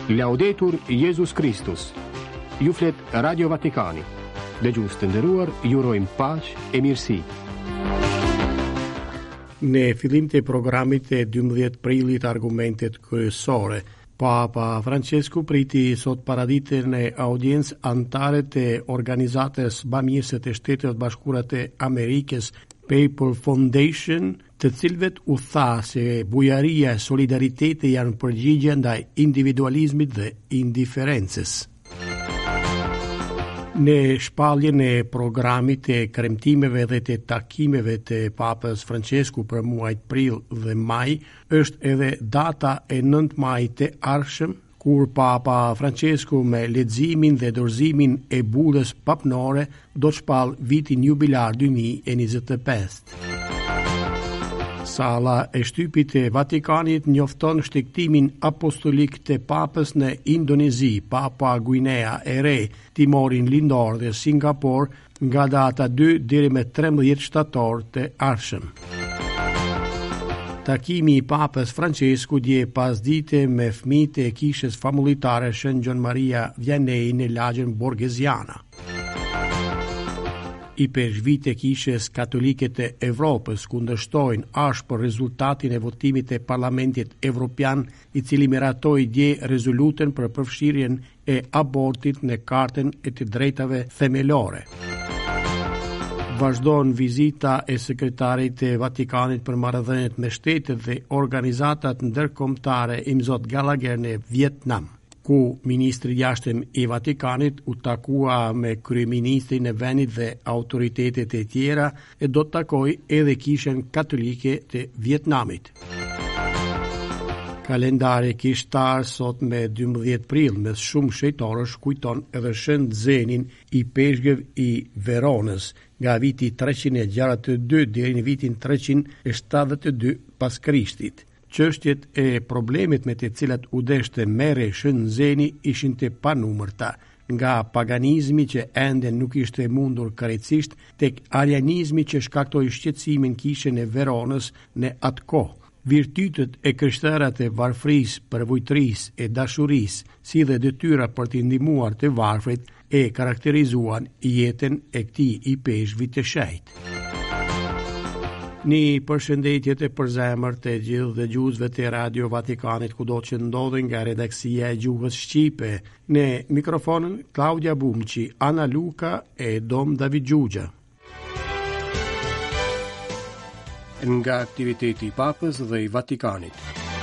Laudetur Jesus Christus. Ju flet Radio Vatikani. Dëgjues të nderuar, ju urojmë paqë e mirësi. Në fillim të programit të 12 prillit argumentet kryesore, Papa Francesku priti sot paraditën e audiencë antare të organizatës bamirëse të Shtetet Bashkuara të Amerikës Papal Foundation, të cilëvet u tha se bujaria e solidariteti janë përgjigje ndaj individualizmit dhe indiferencës. Në shpalljen e programit të kremtimeve dhe të takimeve të Papës Francesku për muajt prill dhe maj, është edhe data e 9 majit të ardhshëm, kur Papa Francesku me leximin dhe dorëzimin e bullës papnore do të shpall vitin jubilar 2025. Sala e shtypit e Vatikanit njofton shtektimin apostolik të Papës në Indonezi, Papa Guinea e Re, Timorin Lindor dhe Singapur nga data 2 deri me 13 shtator të ardhshëm. Takimi i Papës Francesku dje pasdite me fëmijët e kishës famulitare Shën Gjon Maria Vianney në lagjen Borghesiana. I përshvit e kishës katolike të Evropës kundërshtojnë ashpër rezultatin e votimit e Parlamentit Evropian, i cili miratoi dje rezolutën për përfshirjen e abortit në Kartën e të drejtave themelore. Vazhdon vizita e sekretarit të Vatikanit për marrëdhëniet me shtetet dhe organizatat ndërkombëtare i Mzot Gallagher në Vietnam, ku ministri i jashtëm i Vatikanit u takua me kryeministrin e vendit dhe autoritetet e tjera e do të takoj edhe kishën katolike të Vietnamit. Kalendari kishtar sot me 12 prill me shumë shejtorësh kujton edhe Shën Zenin i peshqëve i Veronës nga viti 362 deri në vitin 372 pas Krishtit. Çështjet e problemet me të cilat u deshte merre Shën Zeni ishin të panumërta, nga paganizmi që ende nuk ishte mundur krejtësisht tek arianizmi që shkaktoi shqetësimin kishën e Veronës në atë kohë. Virtytet e krishterët e varfërisë, përvojtërisë e dashurisë, si dhe detyra për të ndihmuar të varfrit e karakterizuan jetën e këtij i peshqit të shejt. Një përshëndetje të përzemër të gjithë dëgjuesve të Radio Vatikanit kudo që ndodhen nga redaksia e gjuhës shqipe. Në mikrofonën Claudia Bumçi, Ana Luka e Dom David Gjugja. Nga aktiviteti i Papës dhe i Vatikanit.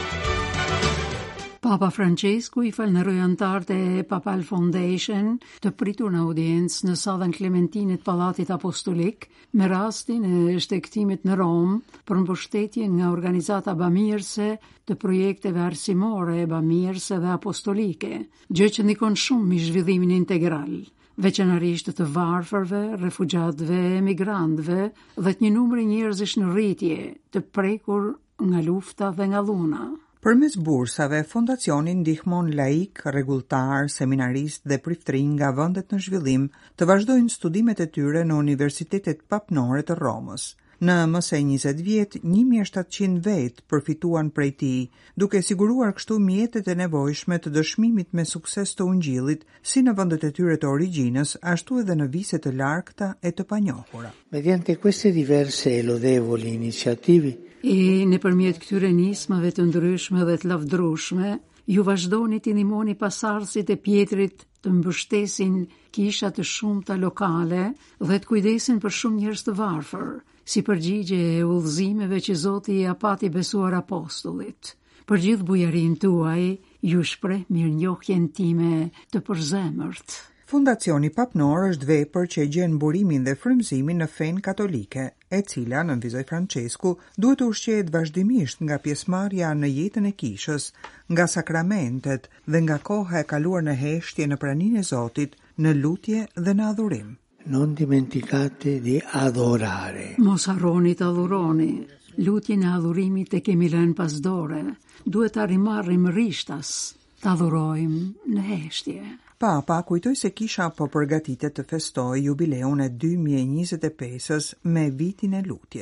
Papa Francesku i falënderoi anëtarët e Papal Foundation të pritur në audiencë në Sallën Klementinit Pallatit Apostolik me rastin e shtektimit në Rom për mbështetjen nga organizata bamirëse të projekteve arsimore, bamirëse dhe apostolike, gjë që ndikon shumë në zhvillimin integral, veçanërisht të varfërve, refugjatëve, emigrantëve dhe të një numri njerëzish në rritje, të prekur nga lufta dhe nga dhuna. Përmes bursave, fondacioni ndihmon laik, rregulltar, seminarist dhe priftërinj nga vendet në zhvillim të vazhdojnë studimet e tyre në universitetet papnore të Romës. Në më së 20 vjet, 1700 vet përfituan prej tij, duke siguruar kështu mjetet e nevojshme të dëshmimit me sukses të Ungjillit, si në vendet e tyre të origjinës, ashtu edhe në vise të largta e të panjohura. Mediante queste diverse e lodevoli iniziative, nëpërmjet këtyre nismave të ndryshme dhe të lavdrueshme, ju vazhdoni të ndihmoni pasardhësit e Pjetrit të mbështesin kisha të shumta lokale dhe të kujdesin për shumë njerëz të varfër, si përgjigje e udhëzimeve që Zoti ia pati besuar apostullit. Për gjithë bujarinë tuaj, ju shpreh mirënjohjen time të përzemërt. Fundacioni papnor është vepër që gjen burimin dhe frymëzimin në fenë katolike, e cila, në nënvizoi Francesku, duhet të ushqehet vazhdimisht nga pjesëmarrja në jetën e kishës, nga sakramentet dhe nga koha e kaluar në heshtje në praninë e Zotit, në lutje dhe në adhurim. Non dimenticate di adorare. Mos harroni të adhuroni. Lutjen e adhurimit e kemi lënë pas dore. Duhet ta rimarrim rishtas, të adhurojmë në heshtje. Papa kujtoi se kisha po përgatitet të festojë jubileun e 2025-s me vitin e lutjes.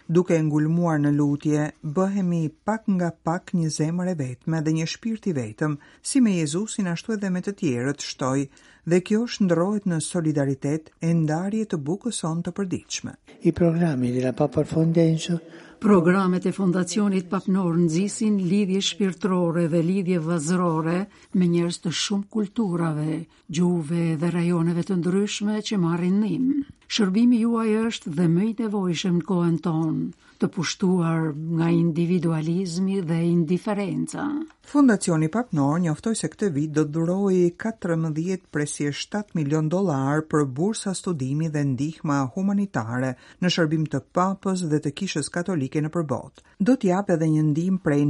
Duke ngulmuar në lutje, bëhemi pak nga pak një zemër e vetme dhe një shpirt i vetëm, si me Jezusin ashtu edhe me të tjerët, shtoj, dhe kjo shndrohet në solidaritet e ndarje të bukës sonë të përditshme. I programmi della Papal Foundation. Programet e Fondacionit Papnor nxisin lidhje shpirtërore dhe lidhje vëllazërore me njerëz të shumë kulturave, gjuhëve dhe rajoneve të ndryshme që marrin ndihmë. Shërbimi juaj është dhe më i nevojshëm në kohën tonë, të pushtuar nga individualizmi dhe indiferenca. Fondacioni Papnor njoftoi se këtë vit do të dhurojë 14.7 milion dollar për bursa studimi dhe ndihma humanitare në shërbim të Papës dhe të Kishës Katolike në përbot. Do t'jap edhe një ndihmë prej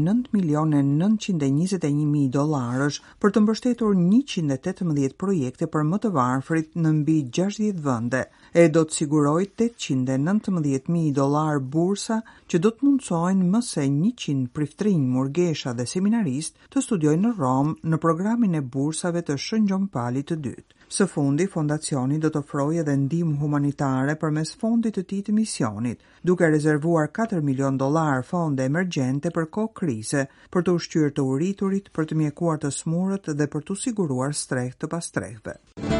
9.921.000 dollarësh për të mbështetur 118 projekte për më të varfrit në mbi 60 vende, e do të siguroj 819.000 dollar bursa që do të mundsojnë më se 100 priftrinj, murgesha dhe seminarist të studiojnë në Rom në programin e bursave të Shën Gjon Pali të dytë. Së fundi, fondacioni do të ofrojë edhe ndihmë humanitare përmes fondit të tij të misionit, duke rezervuar 4 milion dollar fonde emergjente për kohë krize, për të ushqyer të uriturit, për të mjekuar të smurët dhe për të siguruar strehë të pastrehëve.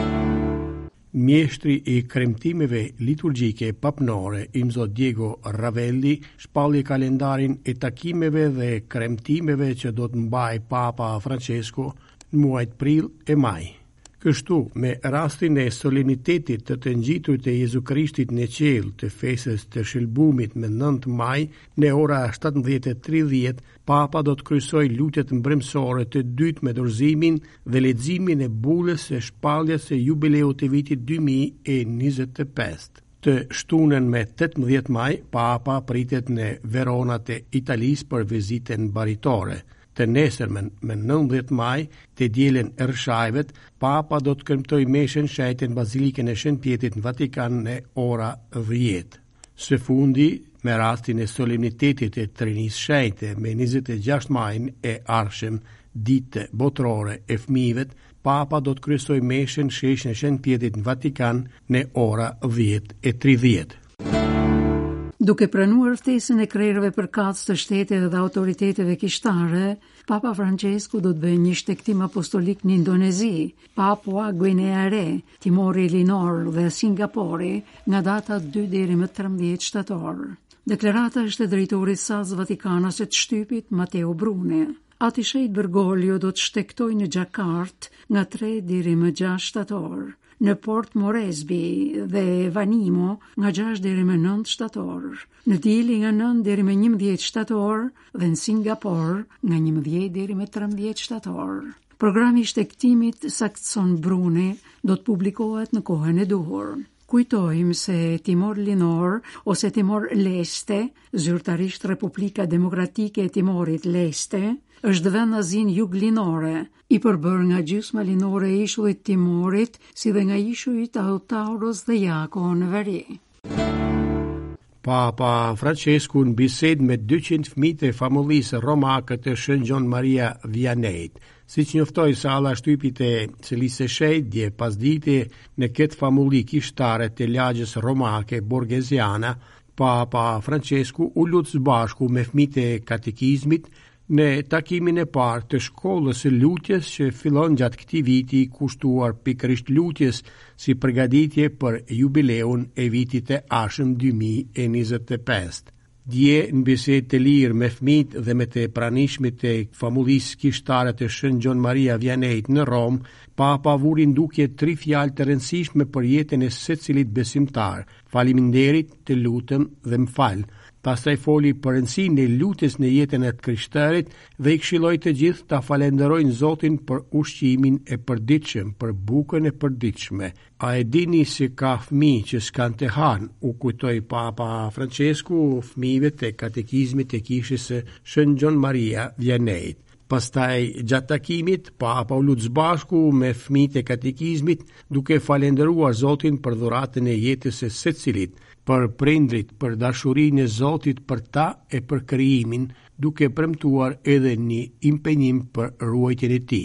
Mjeshtri i kremtimeve liturgjike papnore, Imzot Diego Ravelli, shpalli kalendarin e takimeve dhe kremtimeve që do të mbaj Papa Francesco në muajt prill e maj. Kështu, me rastin e solenitetit të ngjitur të Jezu Krishtit në qiell të fesës të shëlbumit me 9 maj, në ora 17:30, Papa do të kryesojë lutjet mbrëmsore të dytë me dorëzimin dhe leximin e bulës së shpalljes së jubileut të vitit 2025. Të shtunën me 18 maj, Papa pritet në Verona të Italisë për vizitën baritore. Të nesërmen me 19 maj, të dielën e rshajvet, Papa do të kremtoj meshën shajtën Bazilikën e Shën Pjetrit në Vatikan në ora 10. Së fundi, me rastin e solemnitetit e Trinisë Shenjte me 26 majin e ardhshëm, ditë botërore e fëmijëve, Papa do të kryesojë meshën sheshën e Shën Pjetrit në Vatikan në ora 10:30. Duke pranuar ftesën e krerëve përkatës të shteteve dhe autoriteteve kishtare, Papa Francesco do të bëjë një shtektim apostolik në Indonezi, Papua Guinea Re, Timori Linor dhe Singapore nga data 2 deri më 13 shtator. Deklarata është e drejtorit sas Vatikanës së shtypit Matteo Brune. Atishejt Bergoglio do të shtektojë në Gjakartë nga 3 deri më 6 shtator. Në Port Moresby dhe Vanimo nga 6 deri më 9 shtator, në Dili nga 9 deri më 11 shtator dhe në Singapore nga 11 deri më 13 shtator. Programi i shtektimit saktëson Brune do të publikohet në kohën e duhur. Kujtojmë se Timor Linor ose Timor Leste, zyrtarisht Republika Demokratike e Timorit Leste, është vend azin juglinore, i përbërë nga gjysma linore e ishullit Timorit, si dhe nga ishullit Autauros dhe Jako në veri. Papa Francesco në bisedë me 200 fëmijë e famullisë romake të Shën Gjon Maria Vianney. Siç njoftoi salla shtypit e Celisë së Shejtë dje pasdite në këtë famulli kishtare të lagjës romake borgesiana, Papa Francesco u lut së bashku me fëmijët e katekizmit në takimin e parë të shkollës së lutjes që fillon gjatë këtij viti, kushtuar pikërisht lutjes si përgatitje për jubileun e vitit e ardhshëm 2025. Dje në bisedë të lirë me fëmijët dhe me të pranishmit të famullisë kishtare të Shën Gjon Maria Vianney në Rom, Papa vuri ndukje 3 fjalë të rëndësishme për jetën e secilit besimtar: faleminderit, të lutem dhe m'fal. Pastaj foli për rëndësinë e lutjes në jetën e krishterit dhe i këshilloi të gjithë ta falenderojnë Zotin për ushqimin e përditshëm, për bukën e përditshme. A e dini se ka fëmijë që s'kan të hanë, u kujtoi Papa Francesco fëmijëve të katekizmit të kishës së Shën Gjon Maria Vianney. Pastaj gjatë takimit, Papa u lut së bashku me fëmijët e katekizmit duke falenderuar Zotin për dhuratën e jetës së secilit, për prindrit, për dashurinë e Zotit për ta e për krijimin, duke premtuar edhe një impenjim për ruajtjen e tij.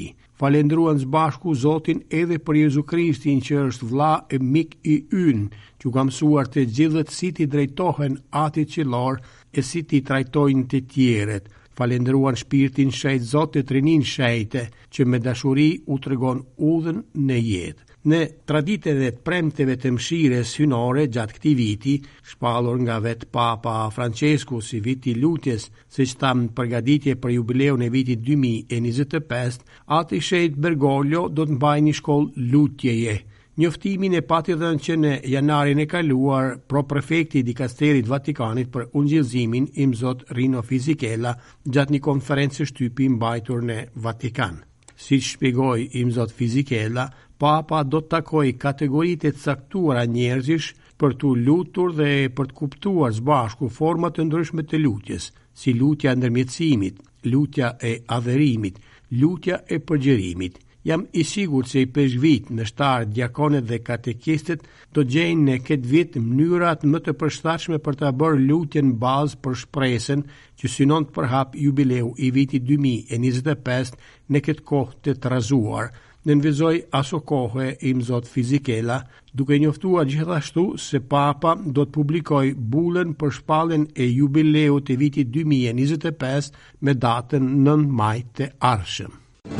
falendruan së bashku Zotin edhe për Jezu Krishtin që është vlla e mik i ynë, që ka mësuar të gjithët si ti drejtohen atit qellor e si ti trajtojnë të tjerët. Falendruan shpirtin shejt Zotit Rinin shejte, që me dashuri u tregon udhën në jetë. Në traditet dhe premteve të mshires hynore gjatë këtij viti, shpallur nga vet Papa Francesku si viti lutjes, siç tham përgatitje për jubileun e vitit 2025, ati shejt Bergoglio do të mbajë një shkollë lutjeje. Njoftimin e pati dhënë që në janarin e kaluar pro-prefekti i dikasterit Vatikanit për ungjillëzimin i Mzot Rino Fisichella gjatë një konferencë shtypi mbajtur në Vatikan. Si shpjegoi i Mzot Fisichella, Papa do të takoj kategoritë të caktuara njerëzish për të lutur dhe për të kuptuar së bashku format të ndryshme të lutjes, si lutja e ndërmjetësimit, lutja e adherimit, lutja e përgjërimit. Jam i sigurt se i peshvit në shtarë, diakonet dhe katekistet do gjejnë në këtë vit mënyrat më të përshtatshme për të bërë lutjen bazë për shpresën që synon të përhap jubileu i vitit 2025 në këtë kohë të trazuar. Nënvizoj aso kohë i Mzot Fisichella, duke njoftuar gjithashtu se Papa do të publikoj bullën për shpalljen e jubileut të vitit 2025 me datën 9 maj të ardhshëm.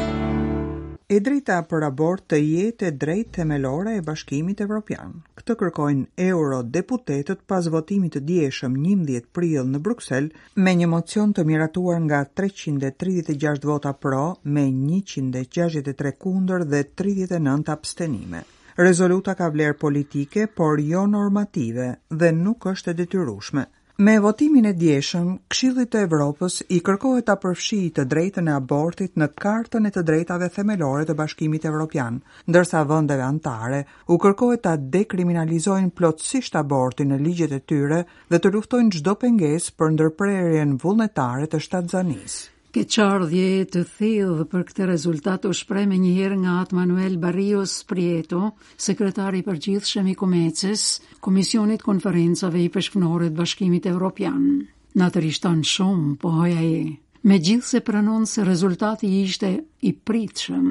E drejta për abort të jetë e drejtë themelore e Bashkimit Evropian. Këtë kërkojnë eurodeputetët pas votimit të dieshëm 11 prill në Bruksel me një mocion të miratuar nga 336 vota pro me 163 kundër dhe 39 abstenime. Rezoluta ka vlerë politike, por jo normative dhe nuk është e detyrueshme. Me votimin e dieshëm, Këshilli të Evropës i kërkohet ta përfshijë të drejtën e abortit në Kartën e të Drejtave Themelore të Bashkimit Evropian, ndërsa vendeve anëtare u kërkohet ta dekriminalizojnë plotësisht abortin në ligjet e tyre dhe të luftojnë çdo pengesë për ndërprerjen vullnetare të shtatzanisë. Keqardhje të thellë për këtë rezultat u shpreh menjëherë nga At Manuel Barrios Prieto, sekretari i përgjithshëm i Komeces, Komisionit Konferencave i Peshkëpunëtorëve të Bashkimit Evropian. Na të rishton shumë, po hoja e. Megjithse pranon se rezultati ishte i pritshëm,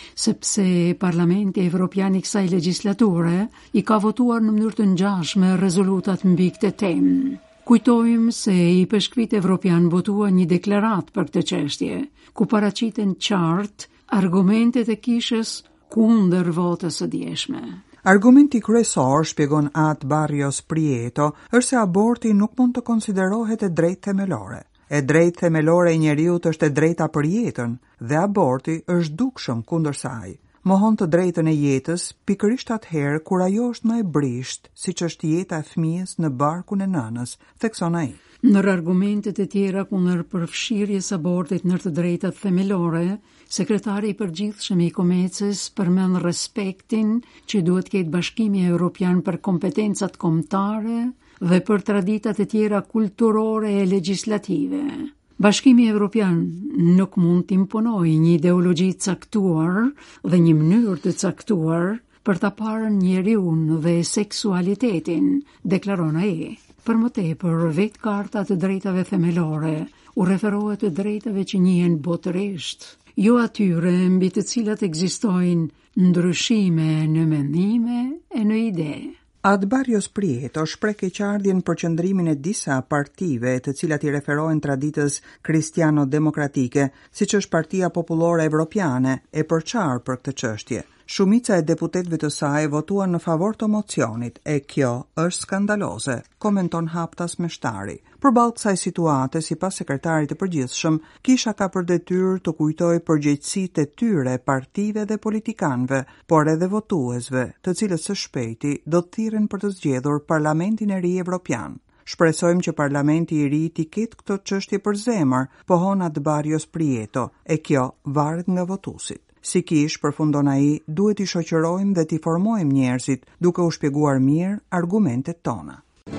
sepse Parlamenti Evropian i kësaj legjislature i ka votuar në mënyrë të ngjashme rezolutat mbi këtë temë. Kujtojmë se i Peshkvit Evropian votua një deklarat për këtë çështje, ku paraqiten qartë argumentet e kishës kundër votës së dieshme. Argumenti kryesor, shpjegon At Barrios Prieto, është se aborti nuk mund të konsiderohet e drejtë themelore. E drejtë themelore e njeriut është e drejta për jetën dhe aborti është dukshëm kundër saj. Mohon të drejtën e jetës pikërisht atëherë kur ajo është më e brisht, siç është jeta e fëmijës në barkun e nënës, thekson ai. Në argumentet e tjera kundër përfshirjes abortit në të drejtat themelore, sekretari i përgjithshëm i Komeces përmend respektin që duhet ketë Bashkimi Evropian për kompetencat kombëtare dhe për traditat e tjera kulturore e legjislative. Bashkimi Evropian nuk mund të imponojë një ideologji caktuar dhe një mënyrë të caktuar për ta parën njeriun dhe seksualitetin, deklaron ai. Për më tepër, vetë Karta të Drejtave Themelore u referohet të drejtave që njihen botërisht, jo atyre mbi të cilat ekzistojnë ndryshime në mendime e në ide. At Barrios Prieto shpreh keqardhjen për qëndrimin e disa partive të cilat i referohen traditës kristiano-demokratike, siç është Partia Popullore Evropiane, e përçarë për këtë çështje. Shumica e deputetëve të saj votuan në favor të mocionit, e kjo është skandaloze, komenton Haptas Meshtari. Përballë kësaj situate, sipas sekretarit të përgjithshëm, kisha ka për detyrë të kujtojë përgjegjësitë e tyre partive dhe politikanëve, por edhe votuesve, të cilët së shpejti do të thirren për të zgjedhur Parlamentin e Ri Evropian. Shpresojmë që Parlamenti i Ri t'i ketë këtë çështje për zemër, pohon At Barrios Prieto, e kjo varet nga votuesit. Si kish, përfundon ai, duhet i shoqërojmë dhe t'i formojmë njerëzit, duke u shpjeguar mirë argumentet tona.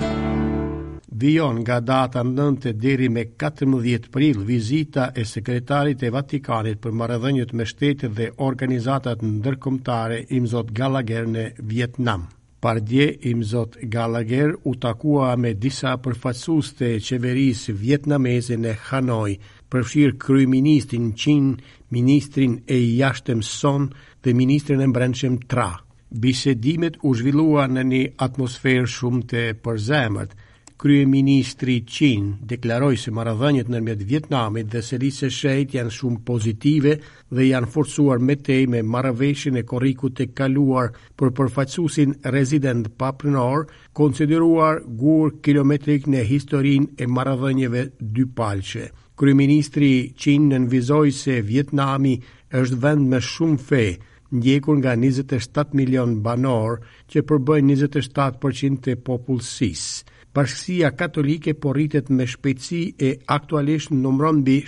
Vijon nga data 9 deri me 14 prill vizita e sekretarit e Vatikanit për marrëdhëniet me shtetet dhe organizatat ndërkombëtare i Mzot Gallagher në Vietnam. Pardje i Mzot Gallagher u takua me disa përfaqësues të qeverisë vietnameze në Hanoi përfshirë kryeministrin Qin, ministrin e jashtëm Son dhe ministrin e brendshëm Tra. Bisedimet u zhvilluan në një atmosferë shumë të përzemërt. Kryeministri Qin deklaroi se marrëdhëniet ndërmjet Vietnamit dhe Selisë së Shejtë janë shumë pozitive dhe janë forcuar me tej me marrëveshjen e korrikut të kaluar për përfaqësuesin rezident paprinor, konsideruar gur kilometrik në historinë e marrëdhënieve dypalqe. Kryeministri Qin nënvizoi se Vietnami është vend me shumë fe, ndjekur nga 27 milion banor që përbëjnë 27% të popullsisë. Bashkësia Katolike po rritet me shpejtësi e aktualisht numëron mbi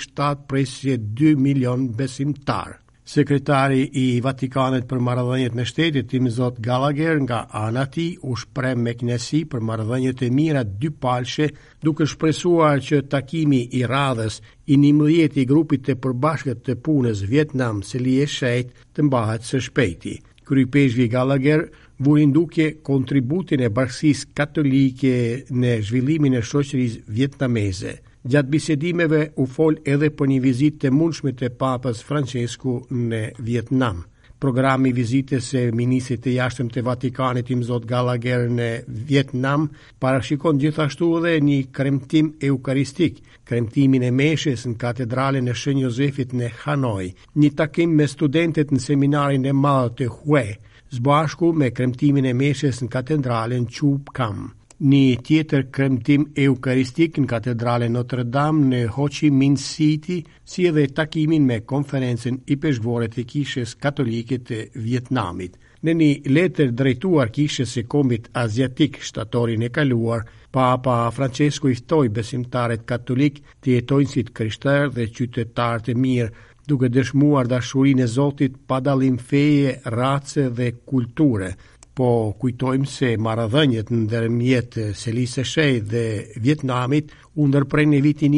7.2 milion besimtar. Sekretari i Vatikanit për marrëdhëniet me shtetet, Tim Zot Gallagher, nga ana e tij u shpreh me kënaqësi për marrëdhëniet e mira dypalqe, duke shpresuar që takimi i radhës i 11 i grupit të përbashkët të punës Vietnam Selisë së Shejtë të mbahet së shpejti. Kryepeshvi Gallagher vuri ndukje kontributin e Bashkisë Katolike në zhvillimin e shoqërisë vietnameze. Gjatë bisedimeve u fol edhe për një vizitë të mundshme të Papës Francesku në Vietnam. Programi i vizitës së ministrit të jashtëm të Vatikanit, Tim Zot Gallagher, në Vietnam parashikon gjithashtu edhe një kremtim eukaristik, kremtimin e meshës në katedralen e Shën Jozefit në Hanoi, një takim me studentët në seminarin e madh të Hue, zbashku me kremtimin e meshës në katedralen Chu Cam. Një tjetër kremtim eukaristik në katedralen Notre Dame në Ho Chi Minh City, si edhe takimin me konferencën i peshkvore të Kishës Katolike të Vietnamit. Në një letër drejtuar Kishës së Kombit Aziatik shtatorin e kaluar, Papa Francesku i ftoi besimtarët katolik të jetojnë si të krishterë dhe qytetarë të mirë, duke dëshmuar dashurinë e Zotit pa dallim feje, race dhe kulture. Po kujtojmë se marrëdhëniet ndërmjet Selisë së Shejtë dhe Vietnamit u ndërpren në vitin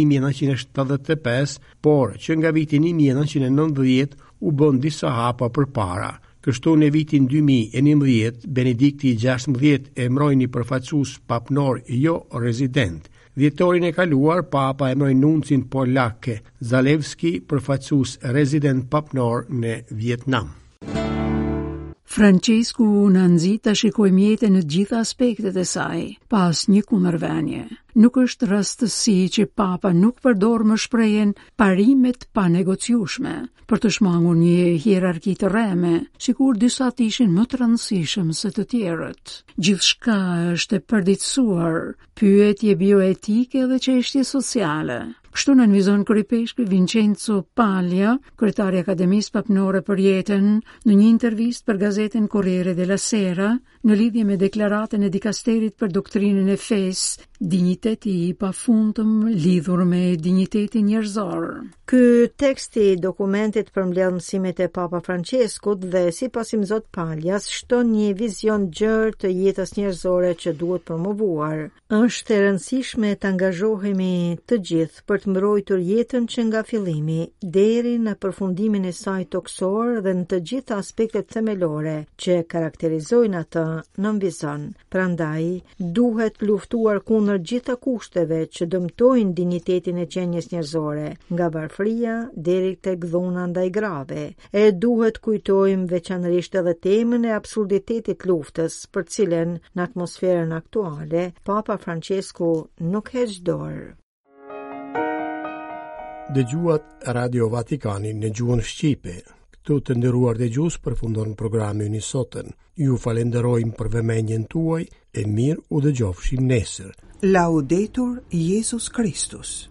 1975, por që nga vitin 1990 u bën disa hapa përpara. Kështu në vitin 2011, Benedikti XVI emroi një përfaqësues papnor jo rezident. Dhjetorin e kaluar, Papa emroi nuncin polak Zalewski përfaqësues rezident papnor në Vietnam. Francesku në nxit të shikojmë jetën në gjitha aspektet e saj, pas një kundërvënie. Nuk është rastësi që Papa nuk përdor më shprehjen parimet pa negociueshme për të shmangur një hierarki të rreme, sikur disa të ishin më të rëndësishëm se të tjerët. Gjithçka është e përditësuar, pyetje bioetike dhe çështje sociale. Kështu nënvizon kryepeshku Vincenzo Paglia, kryetari i Akademisë Papnore për Jetën, në një intervistë për gazetën Corriere della Sera, në lidhje me deklaratën e dikasterit për doktrinën e fesë, dinjiteti i pafundëm lidhur me dinjitetin njerëzor. Ky tekst i dokumentit përmbledh mësimet e Papa Franceskut dhe sipas Tim Zot Paglias shton një vizion gjerë të jetës njerëzore që duhet promovuar. Është e rëndësishme të angazhohemi të gjithë për të mbrojtur jetën që nga fillimi deri në përfundimin e saj toksor dhe në të gjitha aspektet themelore që karakterizojnë atë, nënvizon. Prandaj duhet luftuar kundër gjitha kushteve që dëmtojnë dinjitetin e qenjes njerëzore, nga varfëria deri tek dhuna ndaj grave. E duhet kujtojmë veçanërisht edhe temën e absurditetit luftës, për cilën në atmosferën aktuale Papa Francesku nuk heq dorë. Dëgjuat Radio Vatikani në gjuhën shqipe. Këtu të nderuar dëgjues, përfundon programi i sotën. Ju falenderojmë për vëmendjen tuaj e mirë u dëgjofshim nesër. Laudetur Jesus Christus.